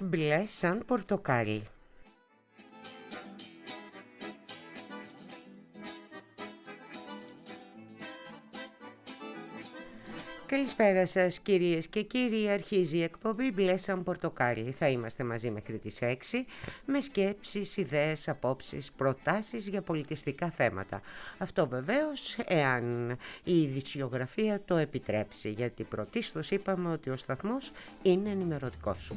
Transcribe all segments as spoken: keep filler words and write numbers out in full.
Μπλε σαν πορτοκάλι. Καλησπέρα σας κυρίες και κύριοι, αρχίζει η εκπομπή Μπλε σαν πορτοκάλι. Θα είμαστε μαζί μέχρι τις έξι με σκέψεις, ιδέες, απόψεις, προτάσεις για πολιτιστικά θέματα. Αυτό βεβαίως εάν η ειδησιογραφία το επιτρέψει, γιατί πρωτίστως είπαμε ότι ο σταθμός είναι ενημερωτικός.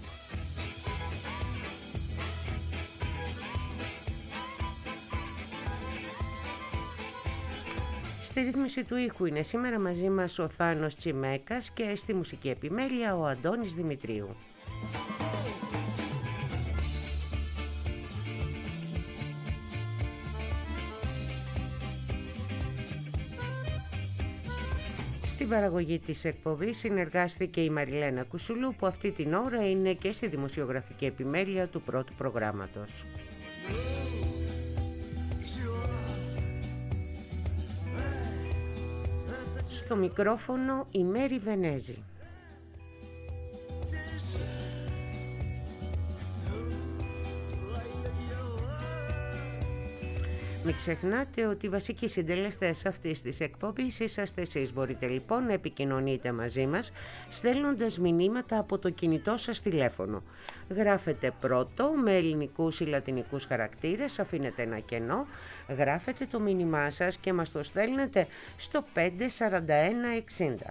Στη ρύθμιση του ήχου είναι σήμερα μαζί μας ο Θάνος Τσιμέκας και στη μουσική επιμέλεια ο Αντώνης Δημητρίου. Στην παραγωγή της εκπομπής συνεργάστηκε η Μαριλένα Κουσουλού, που αυτή την ώρα είναι και στη δημοσιογραφική επιμέλεια του πρώτου προγράμματος. Στο μικρόφωνο η Μέρη Βενέζη. Μην ξεχνάτε ότι οι βασικοί συντελεστές αυτής της εκπομπής είσαστε εσείς. Μπορείτε λοιπόν να επικοινωνείτε μαζί μας στέλνοντας μηνύματα από το κινητό σας τηλέφωνο. Γράφετε πρώτο με ελληνικούς ή λατινικούς χαρακτήρες, αφήνετε ένα κενό, γράφετε το μήνυμά σας και μας το στέλνετε στο πέντε σαράντα ένα εξήντα.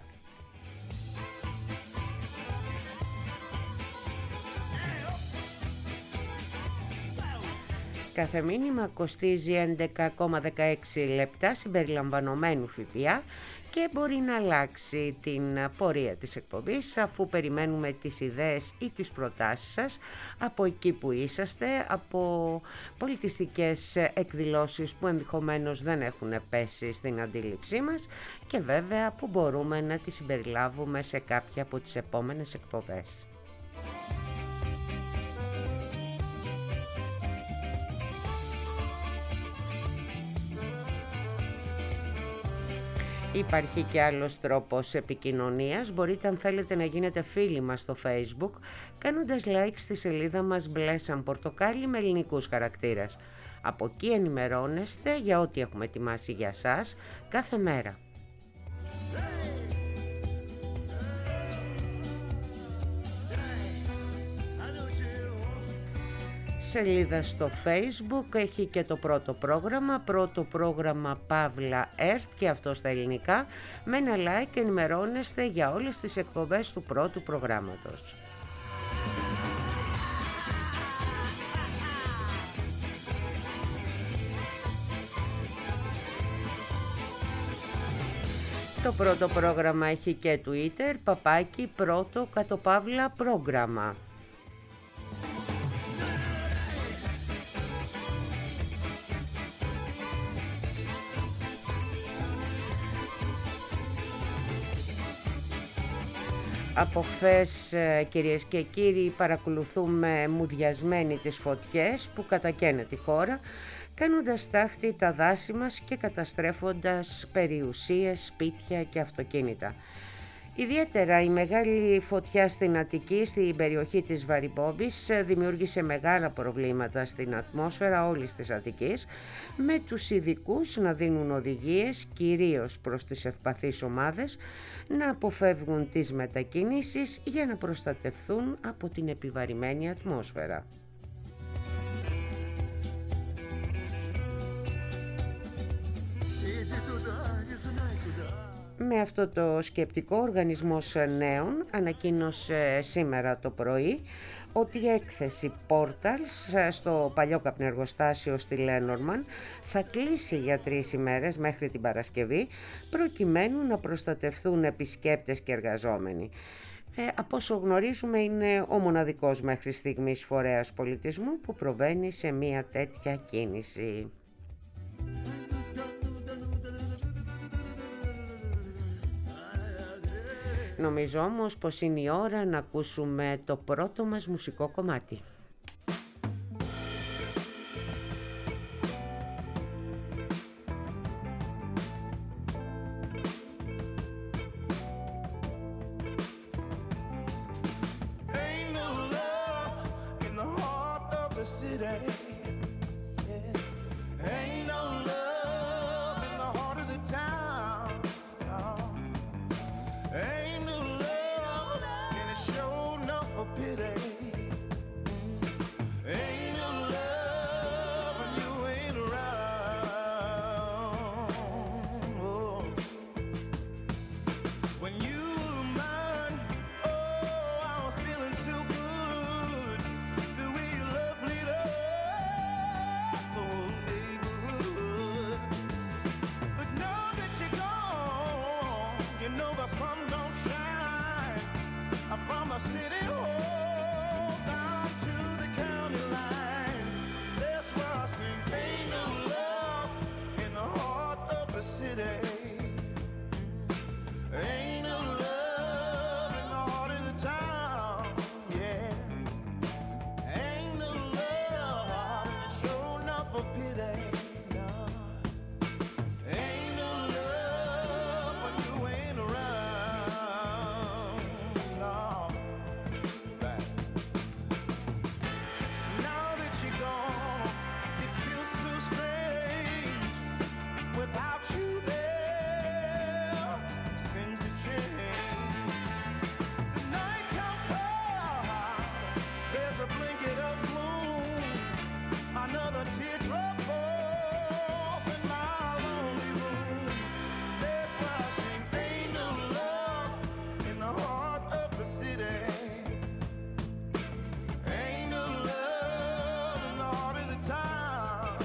Κάθε μήνυμα κοστίζει έντεκα κόμμα δεκαέξι λεπτά συμπεριλαμβανομένου ΦΠΑ και μπορεί να αλλάξει την πορεία της εκπομπής, αφού περιμένουμε τις ιδέες ή τις προτάσεις σας από εκεί που είσαστε, από πολιτιστικές εκδηλώσεις που ενδεχομένως δεν έχουν πέσει στην αντίληψή μας και βέβαια που μπορούμε να τις συμπεριλάβουμε σε κάποια από τις επόμενες εκπομπές. Υπάρχει και άλλος τρόπος επικοινωνίας. Μπορείτε, αν θέλετε, να γίνετε φίλοι μας στο Facebook κάνοντας like στη σελίδα μας Μπλε σαν πορτοκάλι με ελληνικούς χαρακτήρες. Από εκεί ενημερώνεστε για ό,τι έχουμε ετοιμάσει για σας κάθε μέρα. Σελίδα στο Facebook έχει και το πρώτο πρόγραμμα, πρώτο πρόγραμμα Παύλα Ερτ, και αυτό στα ελληνικά. Με ένα like ενημερώνεστε για όλες τις εκπομπές του πρώτου προγράμματος. Το πρώτο πρόγραμμα έχει και Twitter, παπάκι πρώτο κατ' Παύλα πρόγραμμα. Από χθες, κυρίες και κύριοι, παρακολουθούμε μουδιασμένοι τις φωτιές που κατακαίνε τη χώρα, κάνοντας τάχτη τα δάση μας και καταστρέφοντας περιουσίες, σπίτια και αυτοκίνητα. Ιδιαίτερα η μεγάλη φωτιά στην Αττική, στην περιοχή της Βαρυπόμπης, δημιούργησε μεγάλα προβλήματα στην ατμόσφαιρα όλης της Αττικής, με τους ειδικούς να δίνουν οδηγίες κυρίως προς τις ευπαθείς ομάδες να αποφεύγουν τις μετακινήσεις για να προστατευθούν από την επιβαρημένη ατμόσφαιρα. Με αυτό το σκεπτικό, ο Οργανισμός Νέων ανακοίνωσε σήμερα το πρωί ότι η έκθεση Portals στο παλιό καπνεργοστάσιο στη Λένορμαν θα κλείσει για τρεις ημέρες μέχρι την Παρασκευή, προκειμένου να προστατευθούν επισκέπτες και εργαζόμενοι. Ε, από όσο γνωρίζουμε, είναι ο μοναδικός μέχρι στιγμής φορέας πολιτισμού που προβαίνει σε μια τέτοια κίνηση. Νομίζω όμως πως είναι η ώρα να ακούσουμε το πρώτο μας μουσικό κομμάτι. pity. Yeah. Ain't no love in the heart of the town. No. Ain't no love, and it sure enough for pity. Ain't no love when you ain't around. Oh. When you were mine, oh, I was feeling so good. The way you love lit up the whole neighborhood. But now that you're gone, you know the sun don't shine. I'm from a city hall down to the county line. That's why I sing, ain't no love in the heart of the city. Ain't no love in the heart of the town, yeah. Ain't no love, sure enough for pity, no. Ain't no love when you ain't around, no. Right. Now that you're gone, it feels so strange without you there. Things have changed. The nighttime cloud, there's a blanket of gloom. Another teardrop falls in my lonely room. That's why I sing, ain't no love in the heart of the city. Ain't no love in the heart of the town.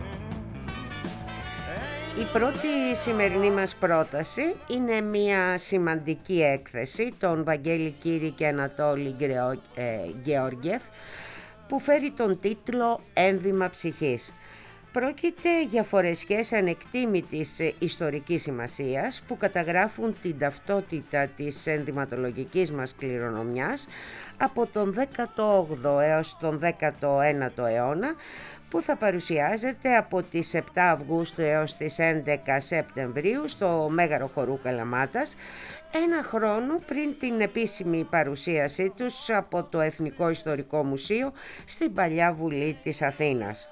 Ain't Η πρώτη σημερινή μας πρόταση είναι μια σημαντική έκθεση των Βαγγέλη Κύρη και Ανατόλη Γκρεο- ε, Γεώργιεφ που φέρει τον τίτλο «Ένδυμα ψυχής». Πρόκειται για φορεσιές ανεκτήμητης ιστορικής σημασίας που καταγράφουν την ταυτότητα της ενδυματολογικής μας κληρονομιάς από τον δέκατο όγδοο έως τον δέκατο ένατο αιώνα, που θα παρουσιάζεται από τις επτά Αυγούστου έως τις έντεκα Σεπτεμβρίου στο Μέγαρο Χορού Καλαμάτας, ένα χρόνο πριν την επίσημη παρουσίασή τους από το Εθνικό Ιστορικό Μουσείο στην Παλιά Βουλή της Αθήνας.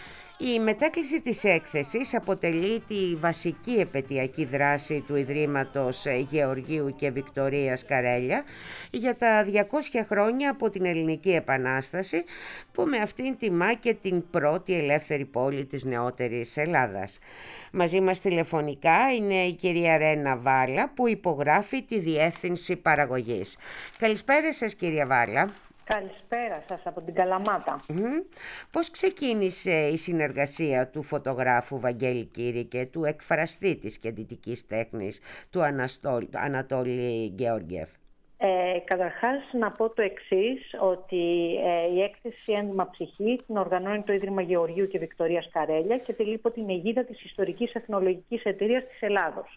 Η μετάκληση της έκθεσης αποτελεί τη βασική επαιτειακή δράση του Ιδρύματος Γεωργίου και Βικτωρίας Καρέλια για τα διακόσια χρόνια από την Ελληνική Επανάσταση, που με αυτήν τιμά και την πρώτη ελεύθερη πόλη της νεότερης Ελλάδας. Μαζί μας τηλεφωνικά είναι η κυρία Ρένα Βάλα, που υπογράφει τη Διεύθυνση Παραγωγής. Καλησπέρα σας, κυρία Βάλα. Καλησπέρα σας από την Καλαμάτα. Mm. Πώς ξεκίνησε η συνεργασία του φωτογράφου Βαγγέλη Κύρη και του εκφραστή της κεντητικής τέχνης του Αναστόλ, Ανατόλη Γεώργιεφ? Ε, καταρχάς να πω το εξής, ότι ε, η έκθεση «Ένδυμα ψυχή» την οργανώνει το Ίδρυμα Γεωργίου και Βικτωρίας Καρέλια και τελεί υπό την αιγίδα της Ιστορικής Εθνολογικής Εταιρείας της Ελλάδος.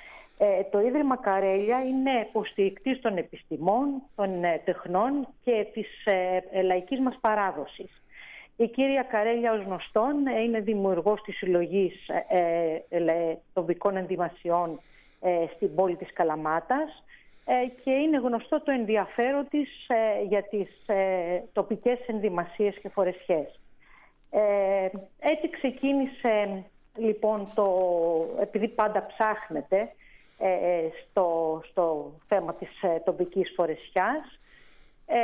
Ε, το Ίδρυμα Καρέλια είναι υποστηρικτής των επιστημών, των ε, τεχνών και της ε, λαϊκής μας παράδοσης. Η κυρία Καρέλια, ως γνωστόν, ε, είναι δημιουργός της συλλογής ε, ε, τοπικών ενδυμασιών ε, στην πόλη της Καλαμάτας ε, και είναι γνωστό το ενδιαφέρον της ε, για τις ε, τοπικές ενδυμασίες και φορεσιές. Ε, έτσι ξεκίνησε λοιπόν το, επειδή πάντα ψάχνεται Ε, στο, στο θέμα της ε, τοπικής φορεσιάς, ε,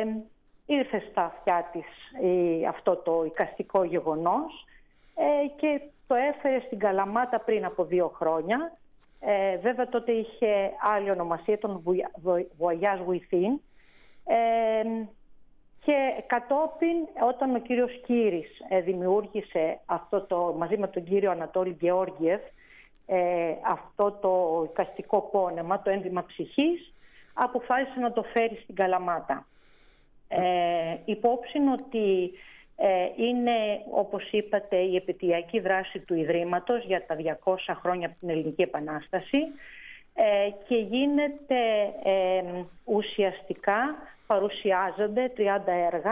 ήρθε στα αυτιά της ε, αυτό το εικαστικό γεγονός ε, και το έφερε στην Καλαμάτα πριν από δύο χρόνια. Ε, βέβαια τότε είχε άλλη ονομασία, τον Voyage Within, ε, και κατόπιν όταν ο κύριος Κύρης ε, δημιούργησε αυτό το, μαζί με τον κύριο Ανατόλη Γεώργιεφ, Ε, αυτό το εικαστικό πόνεμα, το ένδυμα ψυχής, αποφάσισε να το φέρει στην Καλαμάτα. Ε, υπόψη ότι ε, είναι, όπως είπατε, η επαιτειακή δράση του Ιδρύματος για τα διακόσια χρόνια από την Ελληνική Επανάσταση ε, και γίνεται ε, ουσιαστικά, παρουσιάζονται τριάντα έργα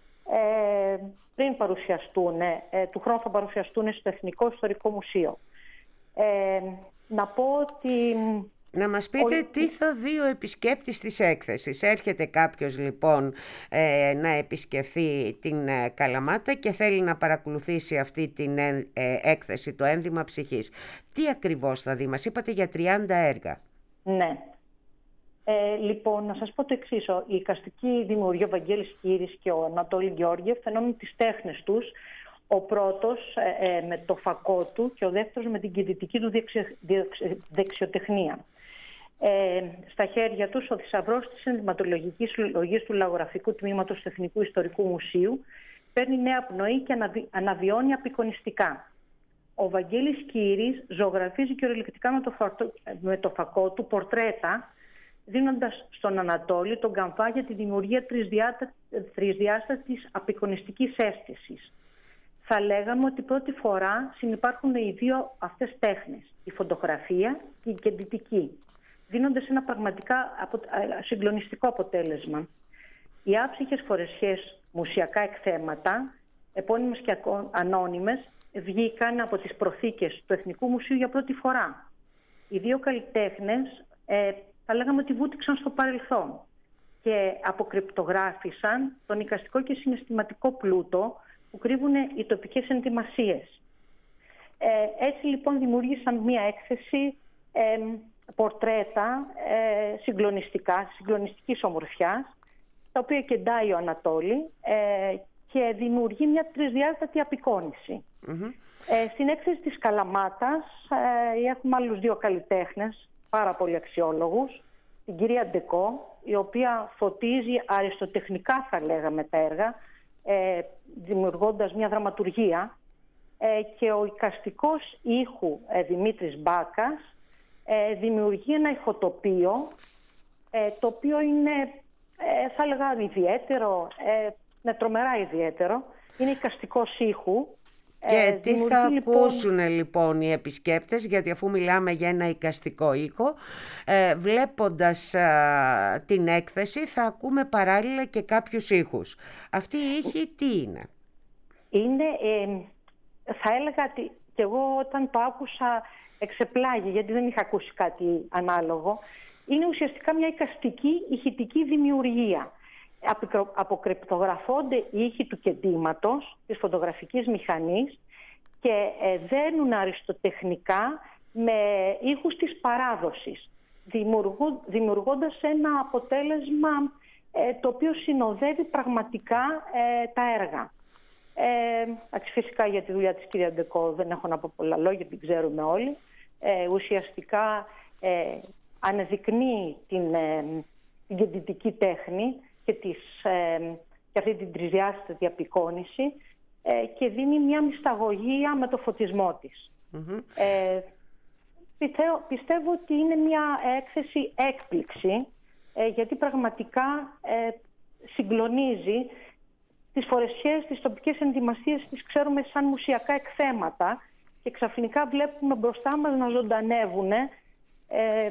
ε, πριν παρουσιαστούν, ε, του χρόνου θα παρουσιαστούν στο Εθνικό Ιστορικό Μουσείο. Ε, να πω ότι Να μας πείτε Ο- τι θα δει ο επισκέπτης της έκθεσης. Έρχεται κάποιος λοιπόν ε, να επισκεφθεί την ε, Καλαμάτα και θέλει να παρακολουθήσει αυτή την ε, ε, έκθεση, το ένδυμα ψυχής. Τι ακριβώς θα δει? Μας είπατε για τριάντα έργα. Ναι. Ε, λοιπόν, να σας πω το εξής. Ο- Η εικαστική δημιουργία, ο Βαγγέλης Κύρης και ο Ανατόλη Γεώργιεφ, φαινόμενοι τις τέχνες τους. Ο πρώτος ε, ε, με το φακό του και ο δεύτερος με την κινητική του δεξιο- δεξιο- δεξιοτεχνία. Ε, στα χέρια τους ο θησαυρός της ενδυματολογικής συλλογής του Λαγογραφικού Τμήματος του Εθνικού Ιστορικού Μουσείου παίρνει νέα πνοή και αναβι... αναβιώνει απεικονιστικά. Ο Βαγγέλης Κύρης ζωγραφίζει κυριολεκτικά με το, φαρτο... με το φακό του πορτρέτα, δίνοντας στον Ανατόλη τον καμβά για τη δημιουργία τρισδιάτα... τρισδιάστατης απεικονιστικής αίσθησης. Θα λέγαμε ότι πρώτη φορά συνυπάρχουν οι δύο αυτές τέχνες, η φωτογραφία και η κεντητική, δίνοντας ένα πραγματικά απο... συγκλονιστικό αποτέλεσμα. Οι άψυχες φορεσιές μουσιακά εκθέματα, επώνυμες και ανώνυμες, βγήκαν από τις προθήκες του Εθνικού Μουσείου για πρώτη φορά. Οι δύο καλλιτέχνες ε, θα λέγαμε ότι βούτυξαν στο παρελθόν και αποκρυπτογράφησαν τον εικαστικό και συναισθηματικό πλούτο που κρύβουν οι τοπικές ενδυμασίες. Ε, έτσι λοιπόν δημιούργησαν μία έκθεση ε, πορτρέτα ε, συγκλονιστικά, συγκλονιστικής ομορφιάς, τα οποία κεντάει ο Ανατόλη ε, και δημιουργεί μια τρισδιάστατη απεικόνηση. Mm-hmm. Ε, στην έκθεση της Καλαμάτας ε, έχουμε άλλους δύο καλλιτέχνες, πάρα πολύ αξιόλογους. Την κυρία Ντεκό, η οποία φωτίζει αριστοτεχνικά, θα λέγαμε, τα έργα, ε, δημιουργώντας μια δραματουργία, ε, και ο εικαστικός ήχου ε, Δημήτρης Μπάκας ε, δημιουργεί ένα ηχοτοπίο, ε, το οποίο είναι, ε, θα έλεγα, ιδιαίτερο, ε, με τρομερά ιδιαίτερο. Είναι εικαστικός ήχου. Και ε, τι θα λοιπόν... ακούσουν λοιπόν οι επισκέπτες, γιατί αφού μιλάμε για ένα εικαστικό ήχο, ε, βλέποντας α, την έκθεση θα ακούμε παράλληλα και κάποιους ήχους. Αυτή η ήχη τι είναι? Είναι, ε, θα έλεγα ότι και εγώ όταν το άκουσα εξεπλάγει, γιατί δεν είχα ακούσει κάτι ανάλογο. Είναι ουσιαστικά μια εικαστική ηχητική δημιουργία. Αποκρυπτογραφώνται οι ήχοι του κεντήματος, της φωτογραφικής μηχανής, και ε, δένουν αριστοτεχνικά με ήχους της παράδοσης, δημιουργού, δημιουργώντας ένα αποτέλεσμα ε, το οποίο συνοδεύει πραγματικά ε, τα έργα. Ε, φυσικά για τη δουλειά της κυρία Ντεκό δεν έχω να πω πολλά λόγια, την ξέρουμε όλοι. Ε, ουσιαστικά ε, αναδεικνύει την, ε, την κεντητική τέχνη και, τις, ε, και αυτή την τρισδιάστατη απεικόνηση, ε, και δίνει μια μυσταγωγία με το φωτισμό της. Mm-hmm. Ε, πιστεύω, πιστεύω ότι είναι μια έκθεση έκπληξη, ε, γιατί πραγματικά ε, συγκλονίζει. Τις φορεσιές, τις τοπικές ενδυμασίες τις ξέρουμε σαν μουσιακά εκθέματα και ξαφνικά βλέπουμε μπροστά μας να ζωντανεύουν, ε,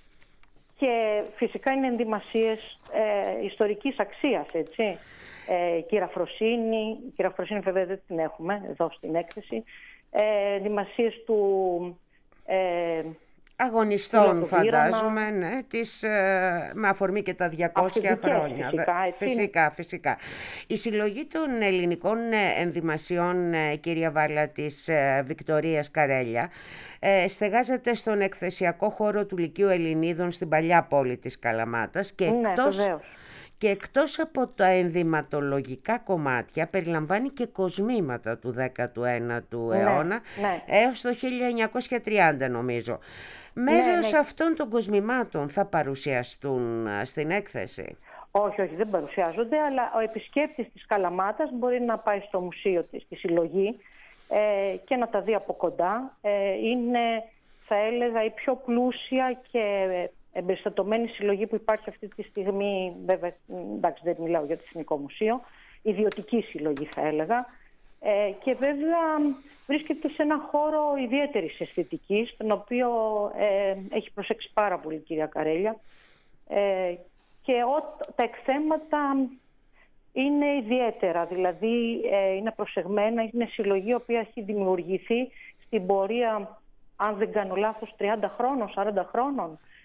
και φυσικά είναι ενδυμασίες ε, ιστορικής αξίας, έτσι. Ε, κυραφροσύνη, η κυραφροσύνη βέβαια δεν την έχουμε εδώ στην έκθεση, ε, ενδυμασίες του... Ε, αγωνιστών φαντάζομαι, ναι, της, ε, με αφορμή και τα διακόσια χρόνια. Φυσικά, έτσι. φυσικά, φυσικά. Η συλλογή των ελληνικών ενδυμασιών, κυρία Βάλα, της ε, Βικτωρίας Καρέλια, ε, στεγάζεται στον εκθεσιακό χώρο του Λυκείου Ελληνίδων στην παλιά πόλη της Καλαμάτας και ναι, εκτός... βεβαίως. Και εκτός από τα ενδυματολογικά κομμάτια περιλαμβάνει και κοσμήματα του δέκατου ένατου ναι, αιώνα, ναι. έως το χίλια εννιακόσια τριάντα νομίζω. Μέρος ναι, ναι. αυτών των κοσμημάτων θα παρουσιαστούν στην έκθεση? Όχι, όχι, δεν παρουσιάζονται, αλλά ο επισκέπτης της Καλαμάτας μπορεί να πάει στο μουσείο της, στη συλλογή, ε, και να τα δει από κοντά. Ε, είναι, θα έλεγα, η πιο πλούσια και εμπεριστατωμένη συλλογή που υπάρχει αυτή τη στιγμή. Βέβαια, εντάξει, δεν μιλάω για το Εθνικό Μουσείο, ιδιωτική συλλογή θα έλεγα. Ε, και βέβαια βρίσκεται σε ένα χώρο ιδιαίτερης αισθητικής, τον οποίο ε, έχει προσέξει πάρα πολύ η κυρία Καρέλια. Ε, και ό, τα εκθέματα είναι ιδιαίτερα, δηλαδή ε, είναι προσεγμένα, είναι συλλογή η οποία έχει δημιουργηθεί στην πορεία, αν δεν κάνω λάθος, τριάντα χρόνων, σαράντα χρόνων.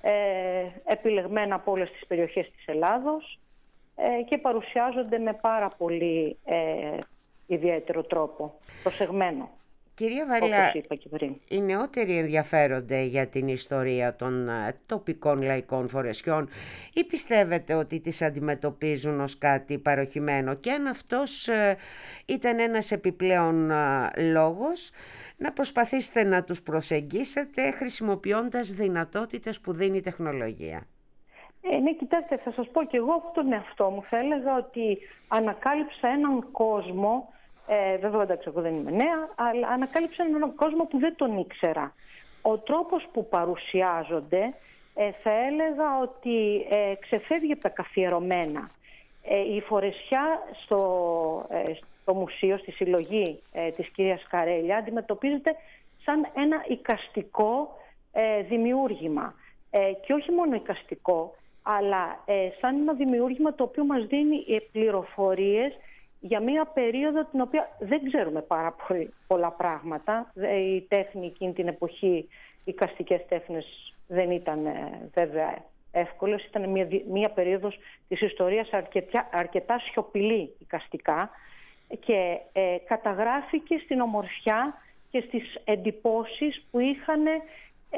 ε, επιλεγμένα από όλες τις περιοχές της Ελλάδος ε, και παρουσιάζονται με πάρα πολύ ε, ιδιαίτερο τρόπο, προσεγμένο. Κυρία Βαρίλα, όπως είπα και πριν. οι νεότεροι ενδιαφέρονται για την ιστορία των ε, τοπικών λαϊκών φορεσιών ή πιστεύετε ότι τις αντιμετωπίζουν ως κάτι παροχημένο, και αν αυτός ε, ήταν ένας επιπλέον ε, λόγος να προσπαθήσετε να τους προσεγγίσετε χρησιμοποιώντας δυνατότητες που δίνει η τεχνολογία? Ε, ναι, κοιτάξτε, θα σας πω και εγώ από τον εαυτό μου. Θα έλεγα ότι ανακάλυψα έναν κόσμο, ε, βέβαια εντάξει εγώ δεν είμαι νέα, αλλά ανακάλυψα έναν κόσμο που δεν τον ήξερα. Ο τρόπος που παρουσιάζονται ε, θα έλεγα ότι ε, ξεφεύγει από τα καθιερωμένα. Ε, η φορεσιά στο, ε, στο μουσείο, στη συλλογή ε, της κυρίας Καρέλια αντιμετωπίζεται σαν ένα εικαστικό ε, δημιούργημα. Ε, και όχι μόνο εικαστικό, αλλά ε, σαν ένα δημιούργημα το οποίο μας δίνει ε, πληροφορίες για μια περίοδο την οποία δεν ξέρουμε πάρα πολύ, πολλά πράγματα. Ε, η τέχνη εκείνη την εποχή, οι εικαστικές τέχνες δεν ήταν ε, βέβαια εύκολες. Ήταν μια, μια περίοδος της ιστορίας αρκετά, αρκετά σιωπηλή εικαστικά και ε, καταγράφηκε στην ομορφιά και στις εντυπώσεις που είχαν ε,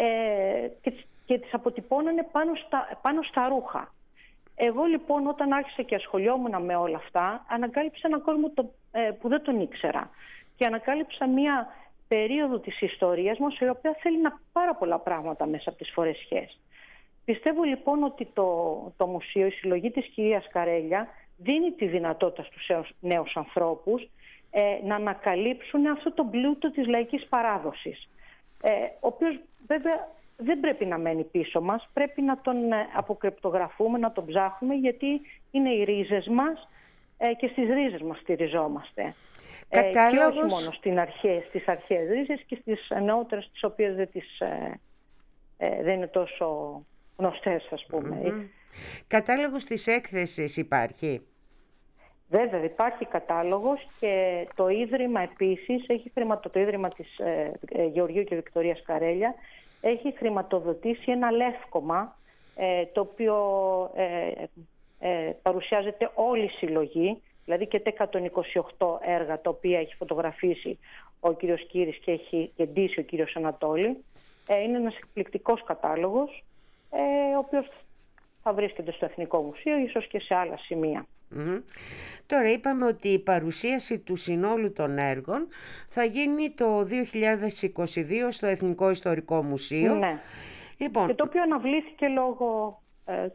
και και τις αποτυπώνανε πάνω στα, πάνω στα ρούχα. Εγώ λοιπόν όταν άρχισα και ασχολιόμουν με όλα αυτά, ανακάλυψα έναν κόσμο το, ε, που δεν τον ήξερα. Και ανακάλυψα μια περίοδο της ιστορίας μας, η οποία θέλει να πάρα πολλά πράγματα μέσα από τις φορεσιές. Πιστεύω λοιπόν ότι το, το μουσείο, η συλλογή της κυρίας Καρέλια, δίνει τη δυνατότητα στους νέους ανθρώπους ε, να ανακαλύψουν αυτό το πλούτο της λαϊκής παράδοσης, ε, ο οποίος βέβαια δεν πρέπει να μένει πίσω μας, πρέπει να τον αποκρυπτογραφούμε, να τον ψάχνουμε, γιατί είναι οι ρίζες μας ε, και στις ρίζες μας στηριζόμαστε. Κατάλογος... Ε, και όχι μόνο στην αρχές, στις αρχαίες ρίζες και στις νεότερες, τις οποίες δεν, τις, ε, ε, δεν είναι τόσο γνωστές, ας πούμε. Mm-hmm. Κατάλογος της έκθεσης υπάρχει? Βέβαια υπάρχει κατάλογος και το Ίδρυμα επίσης, έχει χρηματο... το Ίδρυμα της ε, ε, Γεωργίου και Βικτωρίας Καρέλια, έχει χρηματοδοτήσει ένα λεύκομα ε, το οποίο ε, ε, παρουσιάζεται όλη η συλλογή, δηλαδή και τα εκατόν είκοσι οκτώ έργα τα οποία έχει φωτογραφίσει ο κύριος Κύρης και έχει εντύσει ο κύριος Ανατόλη. Ε, είναι ένας εκπληκτικός κατάλογος, ε, ο οποίος θα βρίσκεται στο Εθνικό Μουσείο, ίσως και σε άλλα σημεία. Mm-hmm. Τώρα είπαμε ότι η παρουσίαση του συνόλου των έργων θα γίνει το δύο χιλιάδες είκοσι δύο στο Εθνικό Ιστορικό Μουσείο. Ναι. Λοιπόν... Και το οποίο αναβλήθηκε λόγω ε,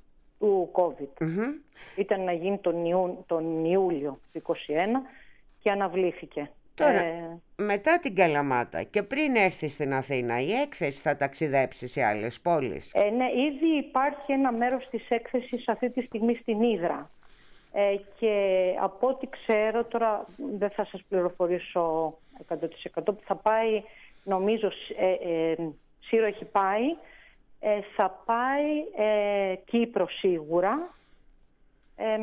του COVID. Mm-hmm. Ήταν να γίνει τον, Ιού, τον Ιούλιο του είκοσι ένα και αναβλήθηκε. Τώρα, ε... μετά την Καλαμάτα και πριν έρθει στην Αθήνα, η έκθεση θα ταξιδέψει σε άλλες πόλεις? Ε, ναι, ήδη υπάρχει ένα μέρος της έκθεσης αυτή τη στιγμή στην Ύδρα. Ε, και από ό,τι ξέρω, τώρα δεν θα σας πληροφορήσω εκατό τοις εκατό, που θα πάει, νομίζω, ε, ε, Σύρο έχει πάει, ε, θα πάει ε, Κύπρο σίγουρα ε,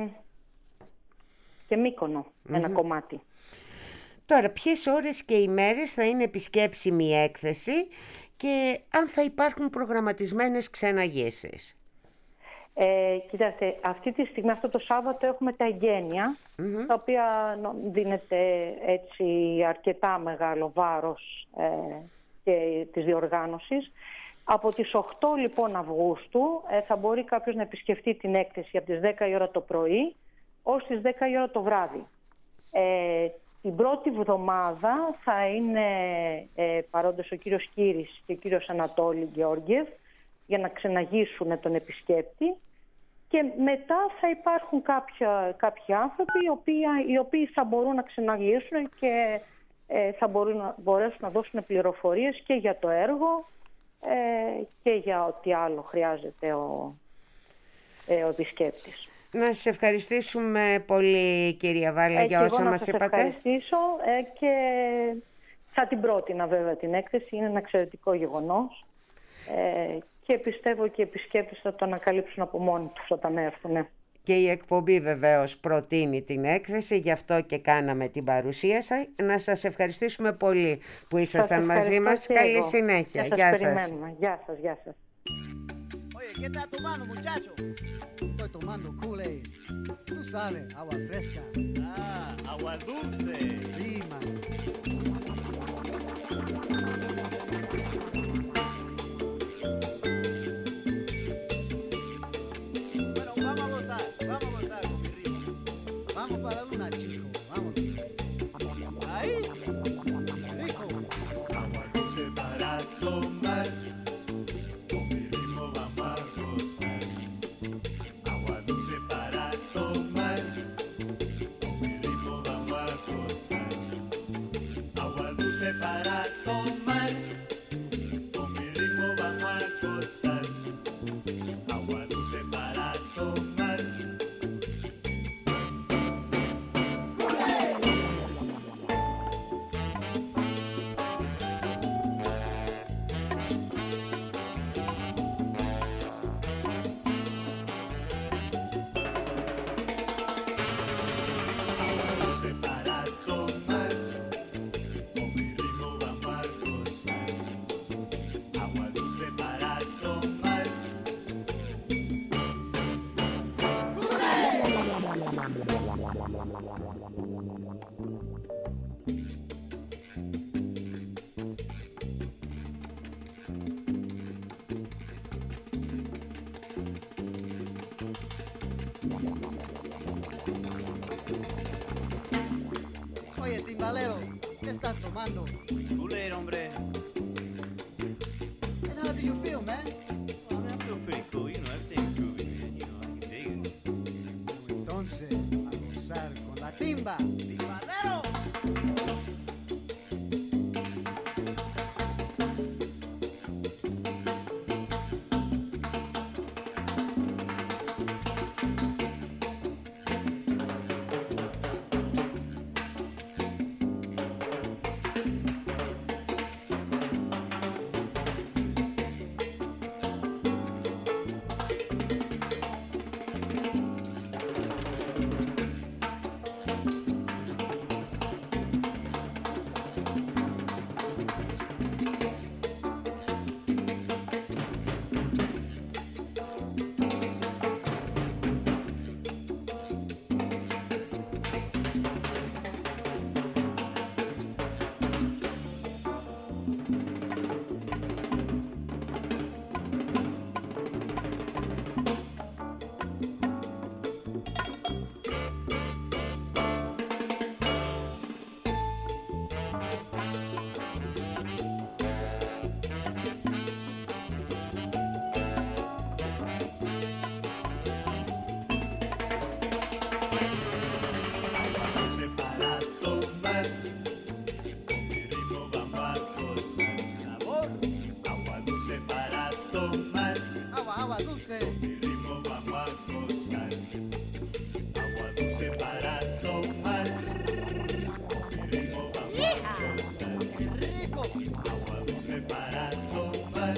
και Μύκονο mm-hmm. ένα κομμάτι. Τώρα, ποιες ώρες και ημέρες θα είναι επισκέψιμη η έκθεση και αν θα υπάρχουν προγραμματισμένες ξεναγήσεις? Ε, κοιτάξτε, αυτή τη στιγμή, αυτό το Σάββατο έχουμε τα εγγένεια, mm-hmm. τα οποία δίνεται έτσι αρκετά μεγάλο βάρος ε, και της διοργάνωσης. Από τις οκτώ λοιπόν Αυγούστου ε, θα μπορεί κάποιος να επισκεφτεί την έκθεση από τις δέκα η ώρα το πρωί ως τις δέκα η ώρα το βράδυ. Ε, την πρώτη βδομάδα θα είναι ε, παρόντες ο κύριος Κύρης και ο κύριος Ανατόλη Γεώργιεφ για να ξεναγήσουν τον επισκέπτη, και μετά θα υπάρχουν κάποια, κάποιοι άνθρωποι οι οποίοι, οι οποίοι θα μπορούν να ξεναγήσουν και ε, θα μπορούν να, μπορέσουν να δώσουν πληροφορίες και για το έργο ε, και για ό,τι άλλο χρειάζεται ο, ε, ο επισκέπτης. Να σας ευχαριστήσουμε πολύ, κυρία Βάλα, για όσα μας είπατε. Να σας ευχαριστήσω ε, και θα την πρότεινα βέβαια την έκθεση, είναι ένα εξαιρετικό γεγονός. Ε, και πιστεύω και οι επισκέπτες θα το ανακαλύψουν από μόνοι τους όταν έρθουν. Και η εκπομπή βεβαίως προτείνει την έκθεση, γι' αυτό και κάναμε την παρουσία σας. Να σας ευχαριστήσουμε πολύ που ήσασταν μαζί μας. Καλή συνέχεια. Γεια σας. Γεια σας, γεια σας. ¿qué estás tomando, muchacho? Estoy tomando Kool-Aid. Tú sabes, agua fresca. Ah, agua dulce. Sí, man. Bueno, vamos a gozar, vamos a gozar con mi ritmo. Vamos para la luna, chico. Vamos. Ahí, rico. Agua dulce para tomar, con mi ritmo vamos a gozar. Agua dulce para tomar, con mi ritmo vamos a gozar. Agua dulce para tomar, con mi ritmo vamos a gozar. Agua dulce para tomar. Dulce para tomar, con mi ritmo vamos a gozar. Agua dulce para tomar. Oye, timbalero, ¿qué estás tomando? Kool-Aid, hombre. And how do you feel, man? Well, I mean, I feel pretty cool. You know, everything's groovy, man. You know, I can dig it. Entonces, a gozar con la timba. ¡Timbalero! Agua dulce para tomar, con mi ritmo vamos a gozar. Sabor. Agua dulce para tomar, Agua, agua dulce. mi ritmo vamos a gozar. Agua dulce para tomar, mi ritmo vamos a gozar. Rico. Agua dulce para tomar,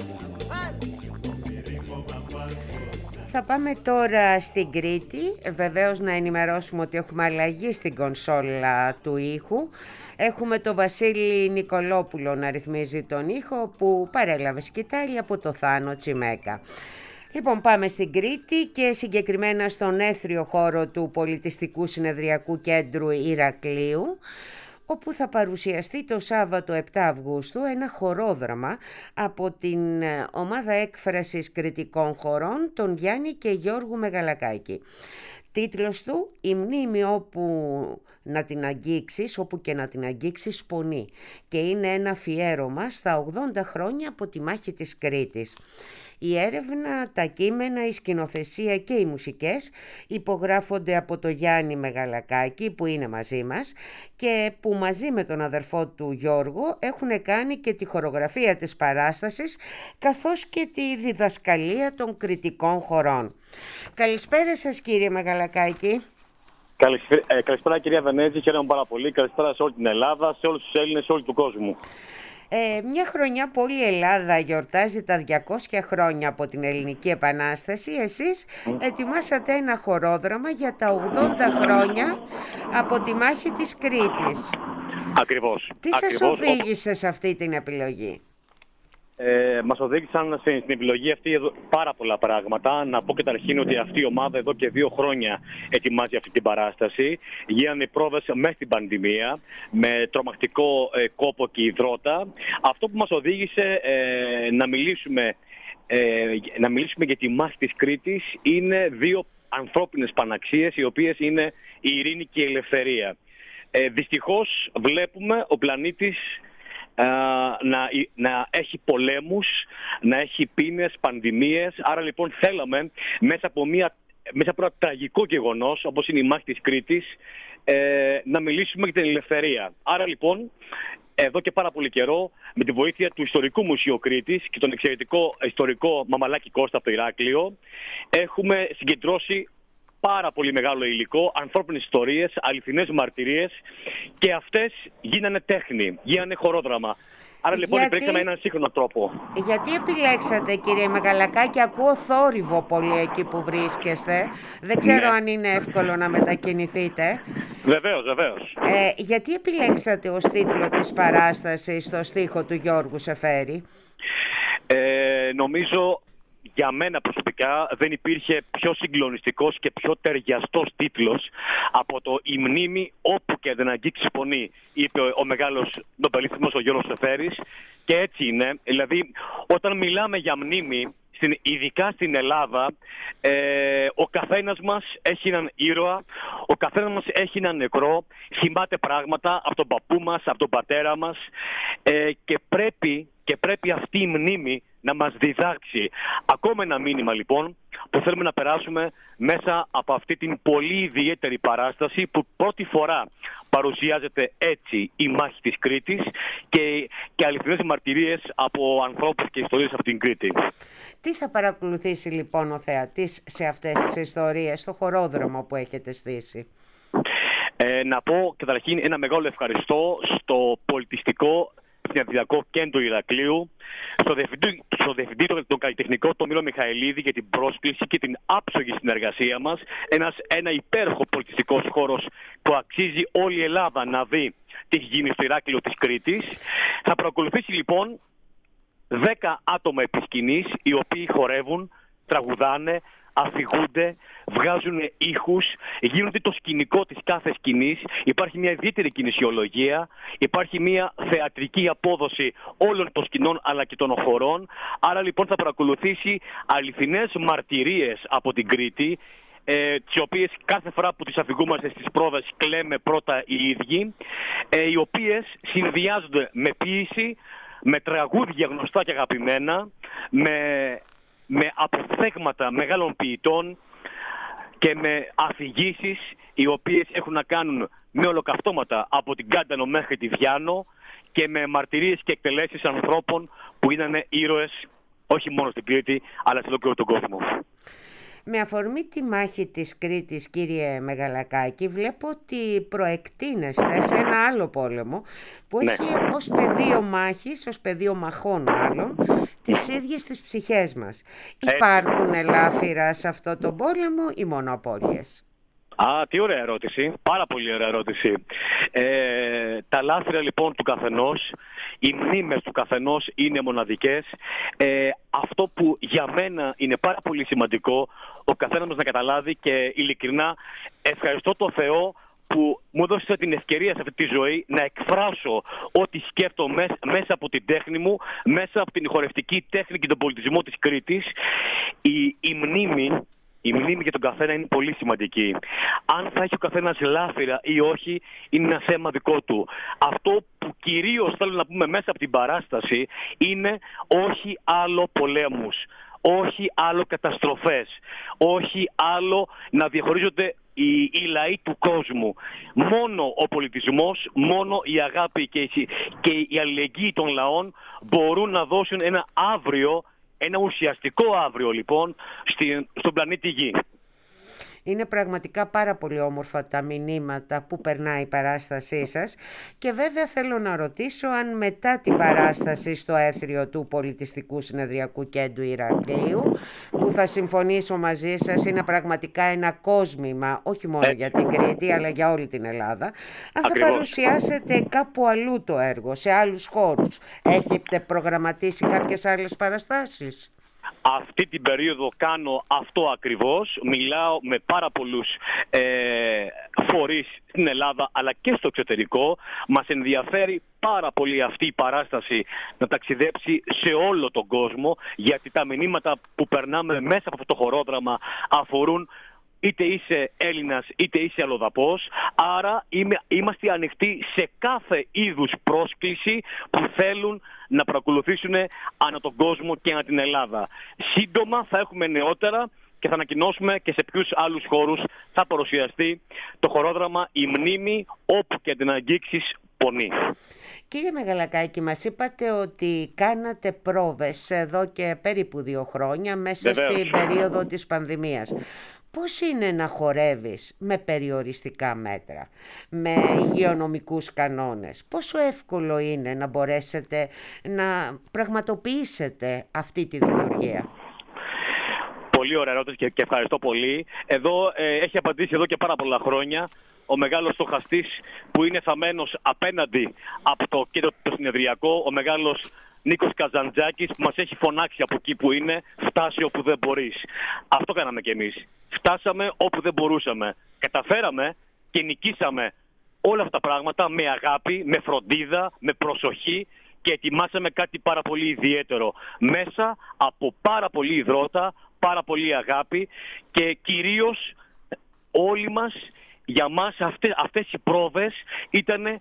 mi ritmo vamos a gozar. Θα πάμε τώρα στην Κρήτη, βεβαίως να ενημερώσουμε ότι έχουμε αλλαγή στην κονσόλα του ήχου. Έχουμε το Βασίλη Νικολόπουλο να ρυθμίζει τον ήχο που παρέλαβε σκητάλη από το Θάνο Τσιμέκα. Λοιπόν, πάμε στην Κρήτη και συγκεκριμένα στον έθριο χώρο του Πολιτιστικού Συνεδριακού Κέντρου Ηρακλείου, όπου θα παρουσιαστεί το Σάββατο επτά Αυγούστου ένα χορόδραμα από την ομάδα έκφρασης κριτικών χορών των Γιάννη και Γιώργου Μεγαλακάκη. Τίτλος του «Η μνήμη όπου να την αγγίξεις, όπου και να την αγγίξεις πονεί» και είναι ένα αφιέρωμα στα ογδόντα χρόνια από τη μάχη της Κρήτης. Η έρευνα, τα κείμενα, η σκηνοθεσία και οι μουσικές υπογράφονται από το Γιάννη Μεγαλακάκη που είναι μαζί μας και που μαζί με τον αδερφό του Γιώργο έχουν κάνει και τη χορογραφία της παράστασης καθώς και τη διδασκαλία των κριτικών χορών. Καλησπέρα σας κύριε Μεγαλακάκη. Καλησπέρα, ε, καλησπέρα κυρία Βενέζη, χαίρομαι πάρα πολύ. Καλησπέρα σε όλη την Ελλάδα, σε όλους τους Έλληνες, σε όλου του κόσμου. Ε, μια χρονιά που όλη η Ελλάδα γιορτάζει τα διακόσια χρόνια από την Ελληνική Επανάσταση, εσείς ετοιμάσατε ένα χορόδραμα για τα ογδόντα χρόνια από τη μάχη της Κρήτης. Ακριβώς. Τι σας Ακριβώς, οδήγησε σε αυτή την επιλογή? Ε, μας οδήγησαν στην, στην επιλογή αυτή εδώ πάρα πολλά πράγματα. Να πω καταρχήν ότι αυτή η ομάδα εδώ και δύο χρόνια ετοιμάζει αυτή την παράσταση. Γίνανε πρόβες μέσα στην πανδημία, με τρομακτικό ε, κόπο και υδρότα. Αυτό που μας οδήγησε ε, να, μιλήσουμε, ε, να μιλήσουμε για τη μάχη της Κρήτης είναι δύο ανθρώπινες παναξίες, οι οποίες είναι η ειρήνη και η ελευθερία. Ε, δυστυχώς βλέπουμε ο πλανήτης Να, να έχει πολέμους, να έχει πείνες, πανδημίες. Άρα λοιπόν θέλαμε μέσα από, μια, μέσα από ένα τραγικό γεγονός όπως είναι η μάχη της Κρήτης ε, να μιλήσουμε για την ελευθερία. Άρα λοιπόν εδώ και πάρα πολύ καιρό με τη βοήθεια του Ιστορικού Μουσείου Κρήτης και τον εξαιρετικό ιστορικό Μαμαλάκη Κώστα από το Ηράκλειο έχουμε συγκεντρώσει πάρα πολύ μεγάλο υλικό, ανθρώπινες ιστορίες, αληθινές μαρτυρίες και αυτές γίνανε τέχνη, γίνανε χορόδραμα. Άρα λοιπόν Γιατί... υπήρξαμε έναν σύγχρονο τρόπο. Γιατί επιλέξατε, κύριε Μεγαλακάκη, ακούω θόρυβο πολύ εκεί που βρίσκεστε. Δεν ξέρω Ναι. αν είναι εύκολο να μετακινηθείτε. Βεβαίως, βεβαίως. Ε, γιατί επιλέξατε ως τίτλο της παράστασης το στίχο του Γιώργου Σεφέρη? Ε, νομίζω για μένα προσωπικά δεν υπήρχε πιο συγκλονιστικός και πιο ταιριαστός τίτλος από το «Η μνήμη όπου και δεν αγγίξει φωνή», είπε ο, ο μεγάλος νομπελίστημος ο Γιώργος Σεφέρης. Και έτσι είναι. Δηλαδή, όταν μιλάμε για μνήμη, στην, ειδικά στην Ελλάδα, ε, ο καθένας μας έχει έναν ήρωα, ο καθένας μας έχει έναν νεκρό, θυμάται πράγματα από τον παππού μας, από τον πατέρα μας ε, και, πρέπει, και πρέπει αυτή η μνήμη να μας διδάξει. Ακόμα ένα μήνυμα λοιπόν που θέλουμε να περάσουμε μέσα από αυτή την πολύ ιδιαίτερη παράσταση που πρώτη φορά παρουσιάζεται έτσι η μάχη της Κρήτης και, και αληθινές μαρτυρίες από ανθρώπους και ιστορίες από την Κρήτη. Τι θα παρακολουθήσει λοιπόν ο θεατής σε αυτές τις ιστορίες, στο χορόδρομο που έχετε στήσει? Ε, να πω καταρχήν ένα μεγάλο ευχαριστώ στο πολιτιστικό Συναντηλιακό Κέντρο Ηρακλείου, στο διευθυντή, στο διευθυντή τον καλλιτεχνικό, τον Μήλο Μιχαηλίδη, για την πρόσκληση και την άψογη συνεργασία μας. Ένας, ένα υπέροχο πολιτιστικός χώρος που αξίζει όλη η Ελλάδα να δει τι έχει γίνει στο Ηράκλειο της Κρήτης. Θα παρακολουθήσει λοιπόν δέκα άτομα επί σκηνής, οι οποίοι χορεύουν, τραγουδάνε, αφηγούνται, βγάζουν ήχους, γίνονται το σκηνικό της κάθε σκηνής, υπάρχει μια ιδιαίτερη κινησιολογία, υπάρχει μια θεατρική απόδοση όλων των σκηνών αλλά και των χορών. Άρα λοιπόν θα παρακολουθήσει αληθινές μαρτυρίες από την Κρήτη, ε, τις οποίες κάθε φορά που τις αφηγούμαστε στις πρόβες κλαίμε πρώτα οι ίδιοι, ε, οι οποίες συνδυάζονται με ποίηση, με τραγούδια γνωστά και αγαπημένα, με... με αποφθέγματα μεγάλων ποιητών και με αφηγήσεις οι οποίες έχουν να κάνουν με ολοκαυτώματα από την Κάντανο μέχρι τη Διάνο και με μαρτυρίες και εκτελέσεις ανθρώπων που είναι ήρωες όχι μόνο στην Κρήτη αλλά σε ολόκληρο τον κόσμο. Με αφορμή τη μάχη της Κρήτης, κύριε Μεγαλακάκη, βλέπω ότι προεκτείνεστε σε ένα άλλο πόλεμο που Ναι. έχει ως πεδίο μάχης, ως πεδίο μαχών μάλλον, τις ίδιες τις ψυχές μας. Έτσι. Υπάρχουν ελάφυρα σε αυτό το πόλεμο ή μόνο απώλειες? Α, τι ωραία ερώτηση. Πάρα πολύ ωραία ερώτηση. Ε, τα λάθηρα λοιπόν του καθενός, οι μνήμες του καθενός είναι μοναδικές. Ε, αυτό που για μένα είναι πάρα πολύ σημαντικό, ο καθένας μας να καταλάβει, και ειλικρινά ευχαριστώ το Θεό που μου έδωσε την ευκαιρία σε αυτή τη ζωή να εκφράσω ό,τι σκέφτομαι μέσα από την τέχνη μου, μέσα από την χορευτική τέχνη και τον πολιτισμό της Κρήτης. Η, η μνήμη Η μνήμη για τον καθένα είναι πολύ σημαντική. Αν θα έχει ο καθένας λάφυρα ή όχι, είναι ένα θέμα δικό του. Αυτό που κυρίως θέλω να πούμε μέσα από την παράσταση είναι όχι άλλο πολέμους, όχι άλλο καταστροφές, όχι άλλο να διαχωρίζονται οι, οι λαοί του κόσμου. Μόνο ο πολιτισμός, μόνο η αγάπη και η, και η αλληλεγγύη των λαών μπορούν να δώσουν ένα αύριο, ένα ουσιαστικό αύριο λοιπόν, στη, στον πλανήτη Γη. Είναι πραγματικά πάρα πολύ όμορφα τα μηνύματα που περνάει η παράστασή σας και βέβαια θέλω να ρωτήσω αν μετά την παράσταση στο έθριο του Πολιτιστικού Συνεδριακού Κέντρου Ηρακλείου, που θα συμφωνήσω μαζί σας είναι πραγματικά ένα κόσμημα όχι μόνο για την Κρήτη αλλά για όλη την Ελλάδα, αν Ακριβώς. θα παρουσιάσετε κάπου αλλού το έργο, σε άλλους χώρους, έχετε προγραμματίσει κάποιες άλλες παραστάσεις? Αυτή την περίοδο κάνω αυτό ακριβώς. Μιλάω με πάρα πολλούς ε, φορείς στην Ελλάδα αλλά και στο εξωτερικό. Μας ενδιαφέρει πάρα πολύ αυτή η παράσταση να ταξιδέψει σε όλο τον κόσμο, γιατί τα μηνύματα που περνάμε μέσα από αυτό το χορόδραμα αφορούν είτε είσαι Έλληνας είτε είσαι αλλοδαπός. Άρα είμαι, είμαστε ανοιχτοί σε κάθε είδους πρόσκληση που θέλουν να παρακολουθήσουν ανά τον κόσμο και ανά την Ελλάδα. Σύντομα θα έχουμε νεότερα και θα ανακοινώσουμε και σε ποιους άλλους χώρους θα παρουσιαστεί το χορόδραμα «Η Μνήμη όπου και την αγγίξεις πονεί». Κύριε Μεγαλακάκη, μας είπατε ότι κάνατε πρόβες εδώ και περίπου δύο χρόνια μέσα Βεβαίως. στην περίοδο της πανδημίας. Πώς είναι να χορεύεις με περιοριστικά μέτρα, με υγειονομικούς κανόνες? Πόσο εύκολο είναι να μπορέσετε να πραγματοποιήσετε αυτή τη δημιουργία? Πολύ ωραία ερώτηση και, και ευχαριστώ πολύ. Εδώ ε, έχει απαντήσει εδώ και πάρα πολλά χρόνια ο μεγάλος στοχαστής που είναι θαμμένος απέναντι από το κέντρο το συνεδριακό, ο μεγάλος Νίκος Καζαντζάκης, που μας έχει φωνάξει από εκεί που είναι, φτάσει όπου δεν μπορείς. Αυτό κάναμε κι εμείς. Φτάσαμε όπου δεν μπορούσαμε. Καταφέραμε και νικήσαμε όλα αυτά τα πράγματα με αγάπη, με φροντίδα, με προσοχή και ετοιμάσαμε κάτι πάρα πολύ ιδιαίτερο. Μέσα από πάρα πολύ υδρότα, πάρα πολύ αγάπη και κυρίως όλοι μας, για μας αυτές, αυτές οι πρόβες ήταν ε,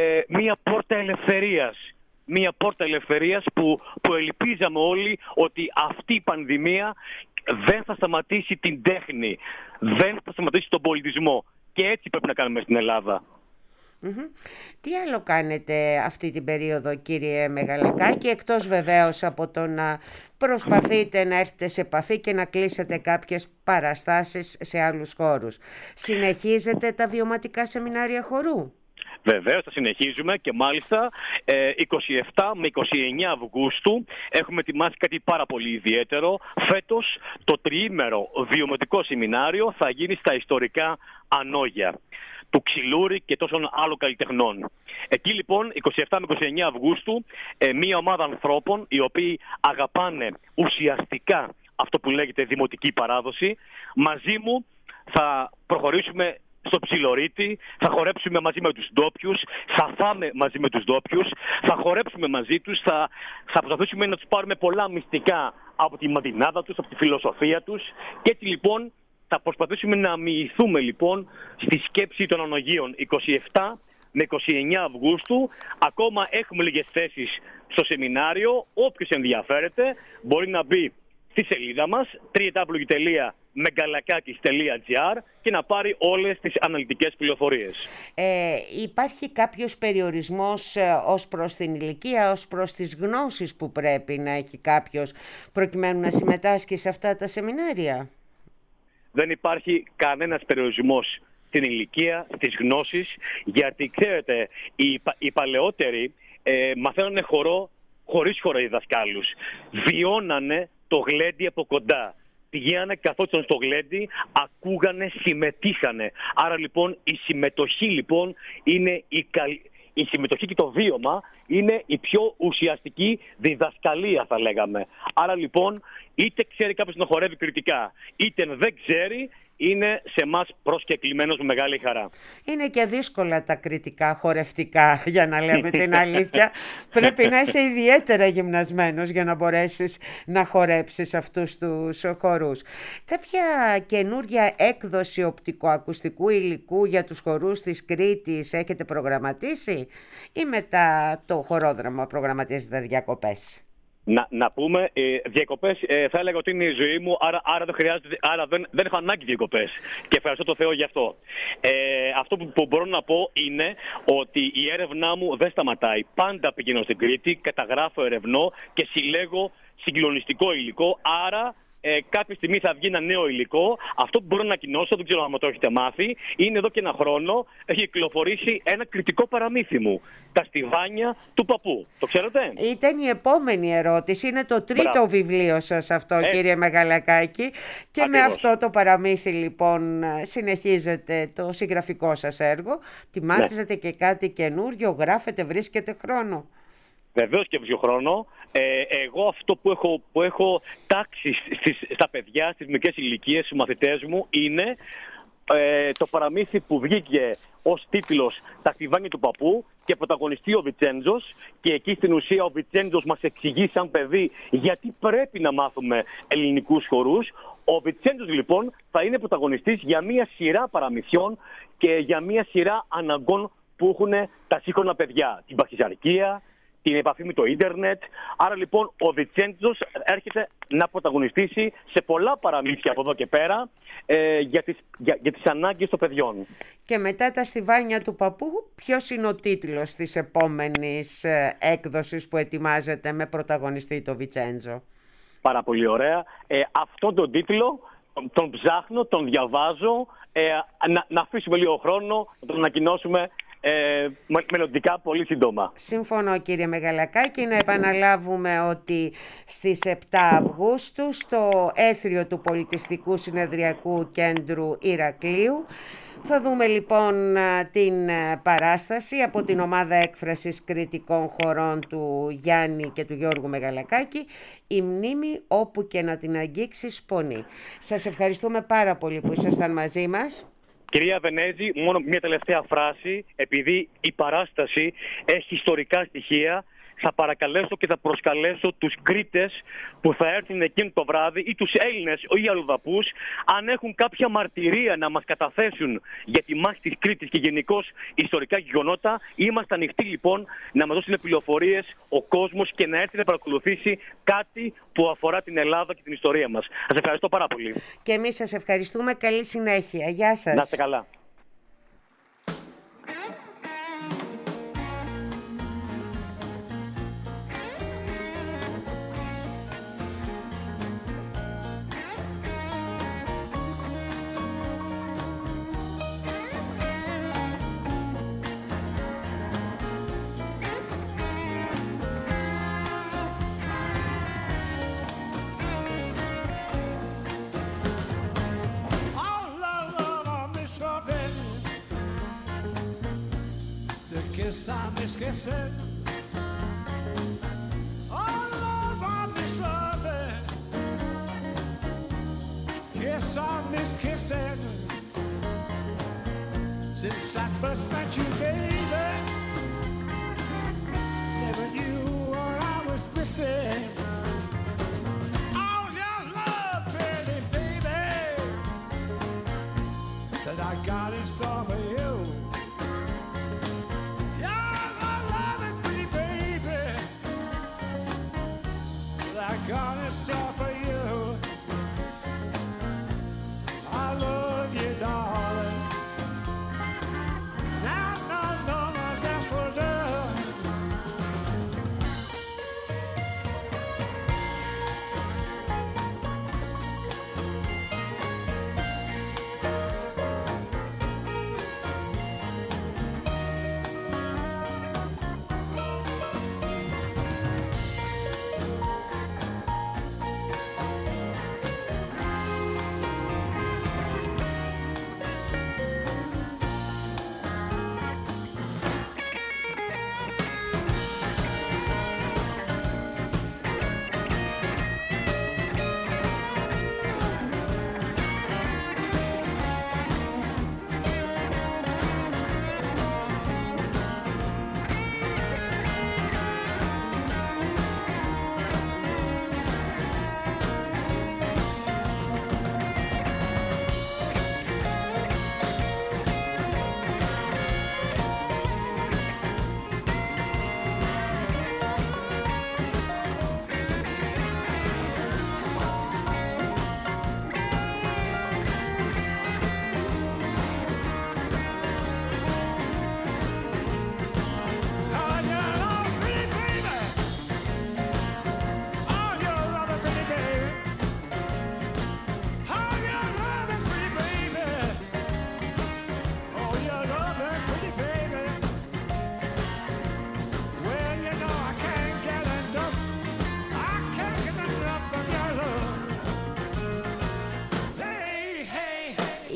μία πόρτα ελευθερίας. Μία πόρτα ελευθερίας που, που ελπίζαμε όλοι ότι αυτή η πανδημία δεν θα σταματήσει την τέχνη, δεν θα σταματήσει τον πολιτισμό. Και έτσι πρέπει να κάνουμε στην Ελλάδα. Mm-hmm. Τι άλλο κάνετε αυτή την περίοδο, κύριε Μεγαλακάκη, εκτός βεβαίως από το να προσπαθείτε να έρθετε σε επαφή και να κλείσετε κάποιες παραστάσεις σε άλλους χώρους? Συνεχίζετε τα βιωματικά σεμινάρια χορού? Βεβαίως, θα συνεχίζουμε και μάλιστα ε, είκοσι επτά με είκοσι εννέα Αυγούστου έχουμε ετοιμάσει κάτι πάρα πολύ ιδιαίτερο. Φέτος το τριήμερο βιωματικό σεμινάριο θα γίνει στα ιστορικά Ανόγια του Ξυλούρη και τόσων άλλων καλλιτεχνών. Εκεί λοιπόν είκοσι επτά με είκοσι εννέα Αυγούστου ε, μία ομάδα ανθρώπων οι οποίοι αγαπάνε ουσιαστικά αυτό που λέγεται δημοτική παράδοση, μαζί μου θα προχωρήσουμε στο Ψιλορίτη, θα χορέψουμε μαζί με τους ντόπιους, θα φάμε μαζί με τους ντόπιους, θα χορέψουμε μαζί τους, θα, θα προσπαθήσουμε να τους πάρουμε πολλά μυστικά από τη μαντινάδα τους, από τη φιλοσοφία τους και έτσι λοιπόν θα προσπαθήσουμε να μοιηθούμε λοιπόν στη σκέψη των Ανογίων. είκοσι επτά με είκοσι εννέα Αυγούστου ακόμα έχουμε λίγες θέσεις στο σεμινάριο. Όποιος ενδιαφέρεται μπορεί να μπει στη σελίδα μας double-u double-u double-u τελεία μεγαλακάκης τελεία τζι άρ και να πάρει όλες τις αναλυτικές πληροφορίες. Ε, υπάρχει κάποιος περιορισμός ε, ως προς την ηλικία, ως προς τις γνώσεις που πρέπει να έχει κάποιος προκειμένου να συμμετάσχει σε αυτά τα σεμινάρια? Δεν υπάρχει κανένας περιορισμός στην ηλικία, στις γνώσεις, γιατί ξέρετε οι, οι παλαιότεροι ε, μαθαίνανε χορό χωρίς χοροδιδασκάλους. Βιώνανε το γλέντι από κοντά. Πηγαίνανε, καθόντουσαν στο γλέντι, ακούγανε, συμμετείχανε. Άρα λοιπόν η συμμετοχή λοιπόν είναι η, καλ... η συμμετοχή και το βίωμα είναι η πιο ουσιαστική διδασκαλία, θα λέγαμε. Άρα λοιπόν είτε ξέρει κάποιος να χορεύει κριτικά, είτε δεν ξέρει, είναι σε εμάς προσκεκλημένος με μεγάλη χαρά. Είναι και δύσκολα τα κριτικά χορευτικά, για να λέμε την αλήθεια. Πρέπει να είσαι ιδιαίτερα γυμνασμένος για να μπορέσεις να χορέψεις αυτούς τους χορούς. Κάποια καινούρια έκδοση οπτικοακουστικού υλικού για τους χορούς της Κρήτης έχετε προγραμματίσει ή μετά το χορόδραμα προγραμματίζετε διακοπές? Να, να πούμε, ε, διακοπές ε, θα έλεγα ότι είναι η ζωή μου, άρα, άρα, δεν, χρειάζεται, άρα δεν, δεν έχω ανάγκη διακοπές. Και ευχαριστώ το Θεό γι' αυτό. Ε, αυτό που, που μπορώ να πω είναι ότι η έρευνά μου δεν σταματάει. Πάντα πηγαίνω στην Κρήτη, καταγράφω, ερευνώ και συλλέγω συγκλονιστικό υλικό. Άρα ε, κάποια στιγμή θα βγει ένα νέο υλικό. Αυτό που μπορώ να ανακοινώσω, δεν ξέρω αν το έχετε μάθει, είναι εδώ και ένα χρόνο έχει κυκλοφορήσει ένα κριτικό παραμύθι μου. Τα στιβάνια του παππού. Το ξέρετε? Ήταν η επόμενη ερώτηση. Είναι το τρίτο Μπράβο. βιβλίο σας αυτό, Ε, κύριε Μεγαλακάκη. Και με ακριβώς. αυτό το παραμύθι, λοιπόν, συνεχίζετε το συγγραφικό σας έργο. Τιμάτιζετε και κάτι καινούριο, γράφετε, βρίσκετε χρόνο? Βεβαίως και βρίσκω χρόνο. Ε, εγώ αυτό που έχω, που έχω τάξει στις, στα παιδιά, στις μικρές ηλικίες, στους μαθητές μου, είναι ε, το παραμύθι που βγήκε ως τίτλος «Τα στιβάνια του παππού» και πρωταγωνιστεί ο Βιτσέντζος, και εκεί στην ουσία ο Βιτσέντζος μας εξηγεί σαν παιδί γιατί πρέπει να μάθουμε ελληνικούς χορούς. Ο Βιτσέντζος λοιπόν θα είναι πρωταγωνιστής για μια σειρά παραμυθιών και για μια σειρά αναγκών που έχουν τα σύγχρονα παιδιά. Την παχυσαρκία, την επαφή με το ίντερνετ. Άρα λοιπόν ο Βιτσέντζος έρχεται να πρωταγωνιστήσει σε πολλά παραμύθια από εδώ και πέρα ε, για, τις, για, για τις ανάγκες των παιδιών. Και μετά τα στιβάνια του παππού, ποιος είναι ο τίτλος της επόμενης ε, έκδοσης που ετοιμάζεται με πρωταγωνιστή το Βιτσέντζο? Πάρα πολύ ωραία. Ε, αυτόν τον τίτλο τον, τον ψάχνω, τον διαβάζω. Ε, να, να αφήσουμε λίγο χρόνο, να τον ανακοινώσουμε ε, μελλοντικά πολύ σύντομα. Συμφωνώ, κύριε Μεγαλακάκη. Να επαναλάβουμε ότι στις επτά Αυγούστου στο έθριο του Πολιτιστικού Συνεδριακού Κέντρου Ηρακλείου θα δούμε λοιπόν την παράσταση από την ομάδα έκφρασης κριτικών χορών του Γιάννη και του Γιώργου Μεγαλακάκη, «Η μνήμη όπου και να την αγγίξεις πονεί». Σας ευχαριστούμε πάρα πολύ που ήσασταν μαζί μας. Κυρία Βενέζη, μόνο μια τελευταία φράση. Επειδή η παράσταση έχει ιστορικά στοιχεία, θα παρακαλέσω και θα προσκαλέσω τους Κρήτες που θα έρθουν εκείνο το βράδυ, ή τους Έλληνες ή αλλοδαπούς, αν έχουν κάποια μαρτυρία να μας καταθέσουν για τη μάχη της Κρήτης και γενικώς ιστορικά γεγονότα. Είμαστε ανοιχτοί λοιπόν να μας δώσουν πληροφορίες ο κόσμος και να έρθει να παρακολουθήσει κάτι που αφορά την Ελλάδα και την ιστορία μας. Σας ευχαριστώ πάρα πολύ. Και εμείς σας ευχαριστούμε. Καλή συνέχεια. Γεια σας. Να είστε καλά. Kiss I miss kissing. Oh Lord, I miss loving. Kiss I miss kissing. Since I first met you, baby, never knew what I was missing. All your love, pretty baby, that I got in store for you. Got a star for you. I love you, darling. Now, no, no, that's for love.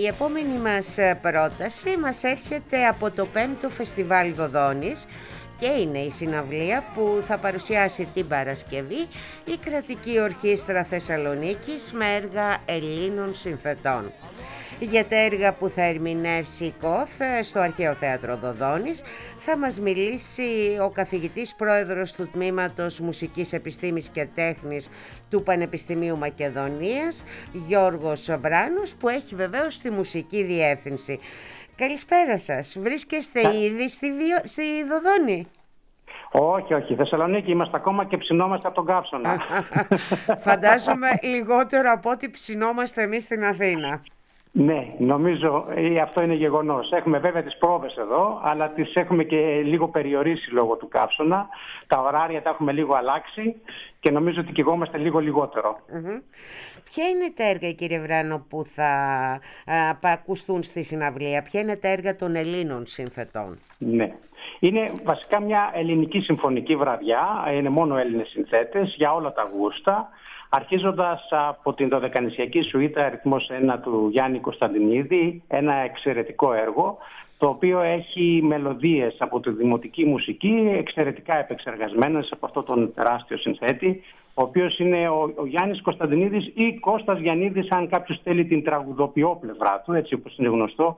η επόμενη μας πρόταση μας έρχεται από το πέμπτο Φεστιβάλ Δοδόνης και είναι η συναυλία που θα παρουσιάσει την Παρασκευή η Κρατική Ορχήστρα Θεσσαλονίκης με έργα Ελλήνων συνθετών. Για τα έργα που θα ερμηνεύσει η ΚΟΘ στο Αρχαίο Θέατρο Δοδόνης θα μας μιλήσει ο καθηγητής πρόεδρος του Τμήματος Μουσικής Επιστήμης και Τέχνης του Πανεπιστημίου Μακεδονίας, Γιώργος Βράνος, που έχει βεβαίως τη μουσική διεύθυνση. Καλησπέρα σας. Βρίσκεστε ήδη στη, Βιο... στη Δοδόνη? Όχι, όχι. Θεσσαλονίκη είμαστε ακόμα και ψινόμαστε από τον Κάψονα. Φαντάζομαι λιγότερο από ό,τι ψινόμαστε εμείς στην Αθήνα. Ναι, νομίζω αυτό είναι γεγονός. Έχουμε βέβαια τις πρόβες εδώ, αλλά τις έχουμε και λίγο περιορίσει λόγω του Κάψονα. Τα ωράρια τα έχουμε λίγο αλλάξει και νομίζω ότι κυγόμαστε λίγο λιγότερο. Mm-hmm. Ποια είναι τα έργα, κύριε Βράνο, που θα α, ακουστούν στη συναυλία? Ποια είναι τα έργα των Ελλήνων συνθετών? Ναι. Είναι βασικά μια ελληνική συμφωνική βραδιά, είναι μόνο Έλληνες συνθέτες για όλα τα γούστα, αρχίζοντας από την δωδεκανησιακή σουίτα αριθμός ένα του Γιάννη Κωνσταντινίδη, ένα εξαιρετικό έργο, το οποίο έχει μελωδίες από τη δημοτική μουσική, εξαιρετικά επεξεργασμένες από αυτόν τον τεράστιο συνθέτη, ο οποίος είναι ο, ο Γιάννης Κωνσταντινίδης ή Κώστας Γιαννίδης, αν κάποιος θέλει την τραγουδοποιό πλευρά του, έτσι όπως είναι γνωστό.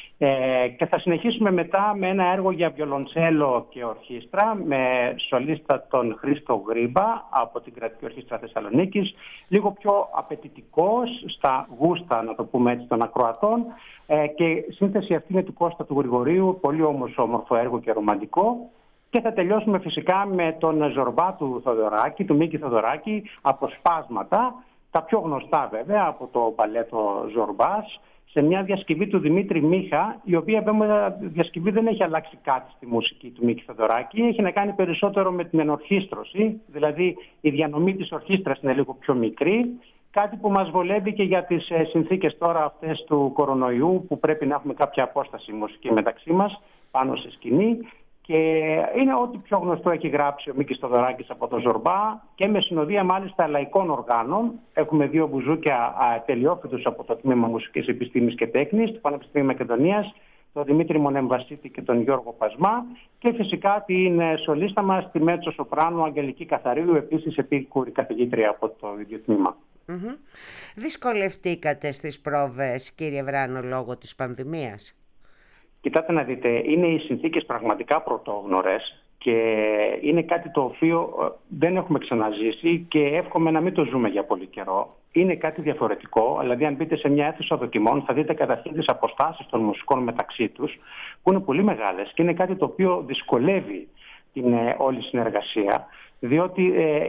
Ε, και θα συνεχίσουμε μετά με ένα έργο για βιολοντσέλο και ορχήστρα με σολίστα τον Χρήστο Γρήμπα από την Κρατική Ορχήστρα Θεσσαλονίκης, λίγο πιο απαιτητικός στα γούστα, να το πούμε έτσι, των ακροατών, ε, και σύνθεση αυτή είναι του Κώστα του Γρηγορίου, πολύ όμως όμορφο έργο και ρομαντικό. Και θα τελειώσουμε φυσικά με τον Ζορμπά του Θοδωράκη, του Μίκη Θοδωράκη, Αποσπάσματα, τα πιο γνωστά βέβαια από το μπαλέτο Ζορμπάς, σε μια διασκευή του Δημήτρη Μίχα, η οποία βέβαια διασκευή δεν έχει αλλάξει κάτι στη μουσική του Μίκη Θοδωράκη, έχει να κάνει περισσότερο με την ενορχήστρωση, δηλαδή η διανομή της ορχήστρας είναι λίγο πιο μικρή, κάτι που μας βολεύει και για τις συνθήκες τώρα αυτές του κορονοϊού, που πρέπει να έχουμε κάποια απόσταση μουσική μεταξύ μας πάνω σε σκηνή. Και είναι ό,τι πιο γνωστό έχει γράψει ο Μίκης Θοδωράκης από τον Ζορμπά και με συνοδεία μάλιστα λαϊκών οργάνων. Έχουμε δύο μπουζούκια τελειόφοιτους από το Τμήμα Μουσικής Επιστήμης και Τέχνης του Πανεπιστημίου Μακεδονίας, τον Δημήτρη Μονεμβασίτη και τον Γιώργο Πασμά, και φυσικά την σολίστα μας, τη μέτσο σοπράνο Αγγελική Καθαρίου, επίσης επίκουρη καθηγήτρια από το ίδιο τμήμα. Mm-hmm. Δυσκολευτήκατε στις πρόβες, κύριε Βράνο, λόγω της πανδημίας? Κοιτάτε να δείτε, είναι οι συνθήκες πραγματικά πρωτόγνωρες και είναι κάτι το οποίο δεν έχουμε ξαναζήσει και εύχομαι να μην το ζούμε για πολύ καιρό. Είναι κάτι διαφορετικό, δηλαδή αν μπείτε σε μια αίθουσα δοκιμών θα δείτε καταρχήν τις αποστάσεις των μουσικών μεταξύ τους, που είναι πολύ μεγάλες και είναι κάτι το οποίο δυσκολεύει την ε, όλη συνεργασία, διότι ε,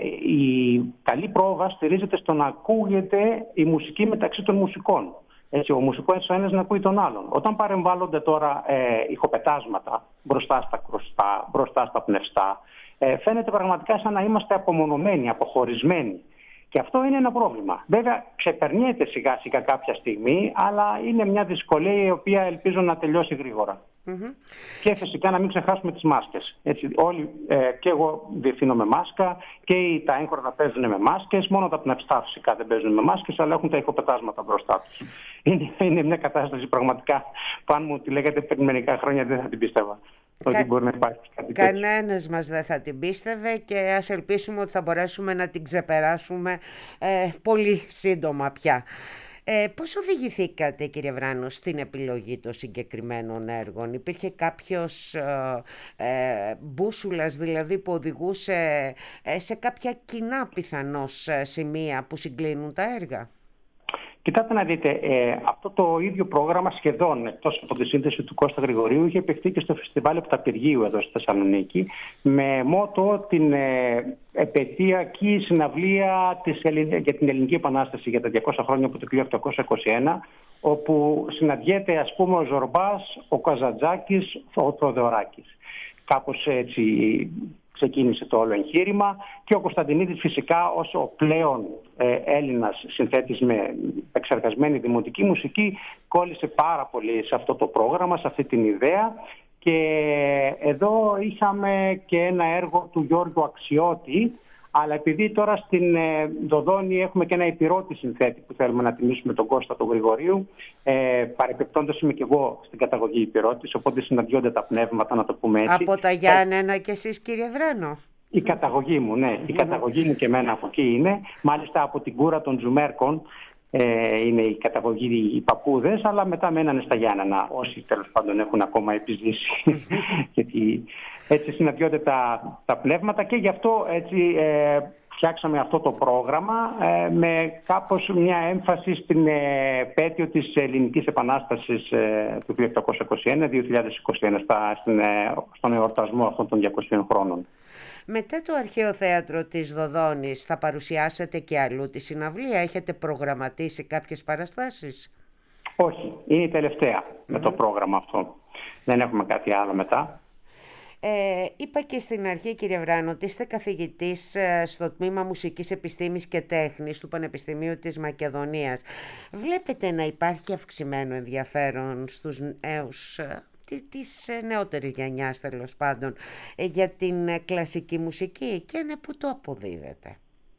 η καλή πρόβα στηρίζεται στο να ακούγεται η μουσική μεταξύ των μουσικών. Έτσι, ο μουσικός ο ένας να ακούει τον άλλον. Όταν παρεμβάλλονται τώρα ε, ηχοπετάσματα μπροστά στα κρουστά, μπροστά στα πνευστά, ε, φαίνεται πραγματικά σαν να είμαστε απομονωμένοι, αποχωρισμένοι. Και αυτό είναι ένα πρόβλημα. Βέβαια, ξεπερνιέται σιγά σιγά κάποια στιγμή, αλλά είναι μια δυσκολία η οποία ελπίζω να τελειώσει γρήγορα. Mm-hmm. Και φυσικά να μην ξεχάσουμε τις μάσκες. Έτσι, όλοι, ε, και εγώ διευθύνω με μάσκα και τα έγχορδα παίζουν με μάσκες. Μόνο τα πνευστά φυσικά δεν παίζουν με μάσκες, αλλά έχουν τα ηχοπετάσματα μπροστά τους. Είναι, είναι μια κατάσταση πραγματικά που αν μου τη λέγατε πριν μερικά χρόνια δεν θα την πίστευα. Κα... Ότι μπορεί να υπάρχει κάτι τέτοιο. Κανένας μας δεν θα την πίστευε και ας ελπίσουμε ότι θα μπορέσουμε να την ξεπεράσουμε ε, πολύ σύντομα πια. Ε, πώς οδηγηθήκατε, κύριε Βράνο, στην επιλογή των συγκεκριμένων έργων? Υπήρχε κάποιος ε, ε, μπούσουλας δηλαδή που οδηγούσε ε, σε κάποια κοινά πιθανώς σημεία που συγκλίνουν τα έργα? Κοιτάτε να δείτε, ε, αυτό το ίδιο πρόγραμμα σχεδόν, εκτός από τη σύνθεση του Κώστα Γρηγορίου, είχε παιχτεί και στο Φεστιβάλ Επταπηργίου εδώ στη Θεσσαλονίκη, με μότο την ε, επαιτειακή συναυλία της Ελλην... για την Ελληνική Επανάσταση για τα διακόσια χρόνια από το χίλια οκτακόσια είκοσι ένα, όπου συναντιέται ας πούμε ο Ζορμπάς, ο Καζαντζάκης, ο Θοδωράκης. Κάπως έτσι ξεκίνησε το όλο εγχείρημα και ο Κωνσταντινίδης φυσικά ως ο πλέον ε, Έλληνας συνθέτης με εξεργασμένη δημοτική μουσική κόλλησε πάρα πολύ σε αυτό το πρόγραμμα, σε αυτή την ιδέα. Και εδώ είχαμε και ένα έργο του Γιώργου Αξιώτη Αλλά επειδή τώρα στην ε, Δοδόνη έχουμε και ένα υπηρώτη συνθέτη που θέλουμε να τιμήσουμε τον Κώστα του Γρηγορίου, ε, παρεπιπτόντως είμαι και εγώ στην καταγωγή υπηρώτης, οπότε συναντιόνται τα πνεύματα, να το πούμε έτσι. Από τα Γιάννενα και εσείς, κύριε Βράνο? Η καταγωγή μου, ναι. Η καταγωγή μου και εμένα από εκεί είναι. Μάλιστα από την κούρα των Τζουμέρκων ε, είναι η καταγωγή οι παππούδες, αλλά μετά μένανε στα Γιάννενα, όσοι τέλος πάντων έχουν ακόμα επιζήσει. Γιατί έτσι συναντιόνται τα, τα πνεύματα και γι' αυτό έτσι ε, φτιάξαμε αυτό το πρόγραμμα ε, με κάπως μια έμφαση στην ε, επέτειο της Ελληνικής Επανάστασης ε, του χίλια οκτακόσια είκοσι ένα με δύο χιλιάδες είκοσι ένα στα, στην, ε, στον εορτασμό αυτών των διακοσίων χρόνων. Μετά το Αρχαίο Θέατρο της Δοδόνης θα παρουσιάσετε και αλλού τη συναυλία? Έχετε προγραμματίσει κάποιες παραστάσεις? Όχι, είναι η τελευταία mm-hmm. με το πρόγραμμα αυτό. Δεν έχουμε κάτι άλλο μετά. Ε, είπα και στην αρχή, κύριε Βράνο, ότι είστε καθηγητής στο Τμήμα Μουσικής Επιστήμης και Τέχνης του Πανεπιστημίου της Μακεδονίας. Βλέπετε να υπάρχει αυξημένο ενδιαφέρον στους νέους, της νεότερης γενιάς τέλος πάντων, για την κλασική μουσική, και ναι, που το αποδίδεται?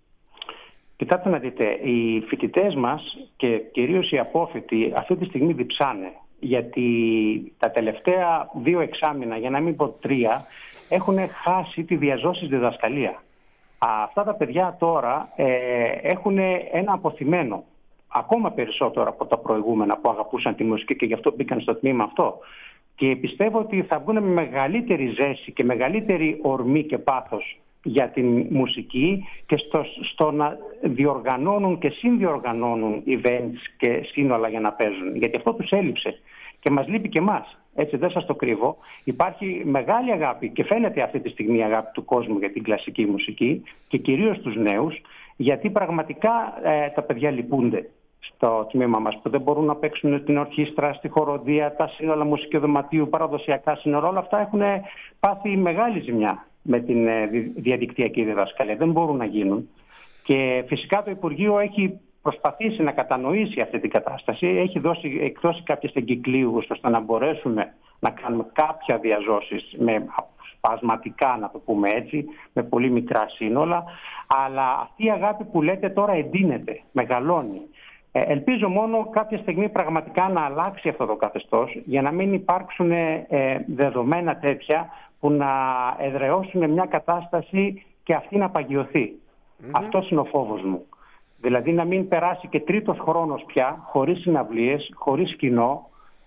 Κοιτάξτε να δείτε, οι φοιτητές μας και κυρίως οι απόφοιτοι αυτή τη στιγμή διψάνε, γιατί τα τελευταία δύο εξάμηνα, για να μην πω τρία, έχουν χάσει τη διαζώσης διδασκαλία. Αυτά τα παιδιά τώρα ε, έχουν ένα αποθυμένο, ακόμα περισσότερο από τα προηγούμενα που αγαπούσαν τη μουσική και γι' αυτό μπήκαν στο τμήμα αυτό. Και πιστεύω ότι θα βγουν με μεγαλύτερη ζέση και μεγαλύτερη ορμή και πάθος για την μουσική και στο, στο να διοργανώνουν και συνδιοργανώνουν events και σύνολα για να παίζουν. Γιατί αυτό τους έλειψε και μας λείπει και εμάς. Έτσι, δεν σας το κρύβω. Υπάρχει μεγάλη αγάπη και φαίνεται αυτή τη στιγμή η αγάπη του κόσμου για την κλασική μουσική και κυρίως τους νέους, γιατί πραγματικά ε, τα παιδιά λυπούνται στο τμήμα μας, που δεν μπορούν να παίξουν την ορχήστρα, στη χοροδία, τα σύνολα μουσικοδωματίου, παραδοσιακά σύνορα. Όλα αυτά έχουν πάθει μεγάλη ζημιά με την διαδικτυακή διδασκαλία. Δεν μπορούν να γίνουν. Και φυσικά το Υπουργείο έχει προσπαθήσει να κατανοήσει αυτή την κατάσταση. Έχει δώσει, εκδώσει κάποιες εγκυκλίους ώστε να μπορέσουμε να κάνουμε κάποια διαζώσεις με σπασματικά, να το πούμε έτσι, με πολύ μικρά σύνολα. Αλλά αυτή η αγάπη που λέτε τώρα εντείνεται, μεγαλώνει. Ελπίζω μόνο κάποια στιγμή πραγματικά να αλλάξει αυτό το καθεστώς, για να μην υπάρξουν ε, δεδομένα τέτοια που να εδραιώσουν μια κατάσταση και αυτή να παγιωθεί. Mm-hmm. Αυτός είναι ο φόβος μου. Δηλαδή να μην περάσει και τρίτος χρόνος πια, χωρίς συναυλίες, χωρίς κοινό,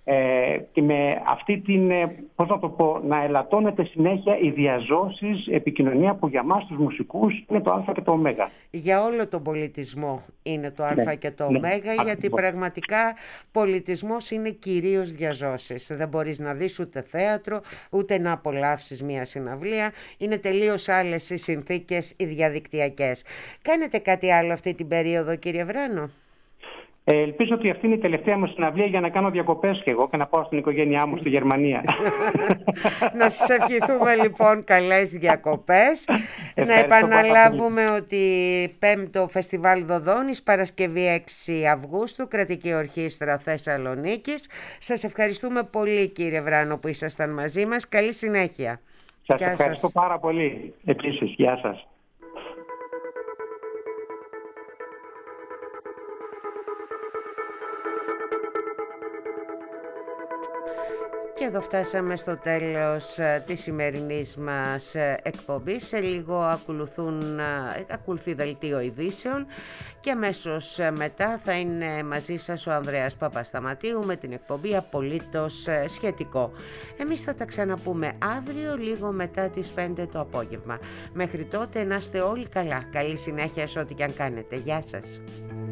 ε, και με αυτή την, ε, πώς να το πω, να ελαττώνεται συνέχεια οι διαζώσεις, επικοινωνία που για μας τους μουσικούς είναι το α και το ω. Για όλο τον πολιτισμό είναι το α ναι, και το ω, ναι, γιατί ακριβώς. Πραγματικά πολιτισμός είναι κυρίως διαζώσεις. Δεν μπορείς να δεις ούτε θέατρο, ούτε να απολαύσεις μια συναυλία. Είναι τελείως άλλες οι συνθήκες οι διαδικτυακές. Κάνετε κάτι άλλο αυτή την περίοδο, κύριε Βράνο? Ε, ελπίζω ότι αυτή είναι η τελευταία μου συναυλία για να κάνω διακοπές και εγώ και να πάω στην οικογένειά μου στη Γερμανία. Να σας ευχηθούμε λοιπόν καλές διακοπές. Να επαναλάβουμε ότι πέμπτο Φεστιβάλ Δοδόνης, Παρασκευή έξι Αυγούστου, Κρατική Ορχήστρα Θεσσαλονίκης. Σας ευχαριστούμε πολύ, κύριε Βράνο, που ήσασταν μαζί μας. Καλή συνέχεια. Σας Γεια ευχαριστώ σας. πάρα πολύ. Επίσης, γεια σας. Και εδώ φτάσαμε στο τέλος της σημερινής μας εκπομπής. Σε λίγο ακολουθούν, ακολουθεί δελτίο ειδήσεων και αμέσως μετά θα είναι μαζί σας ο Ανδρέας Παπασταματίου με την εκπομπή Απολύτως Σχετικό. Εμείς θα τα ξαναπούμε αύριο λίγο μετά τις πέντε το απόγευμα. Μέχρι τότε να είστε όλοι καλά. Καλή συνέχεια σε ό,τι και αν κάνετε. Γεια σας.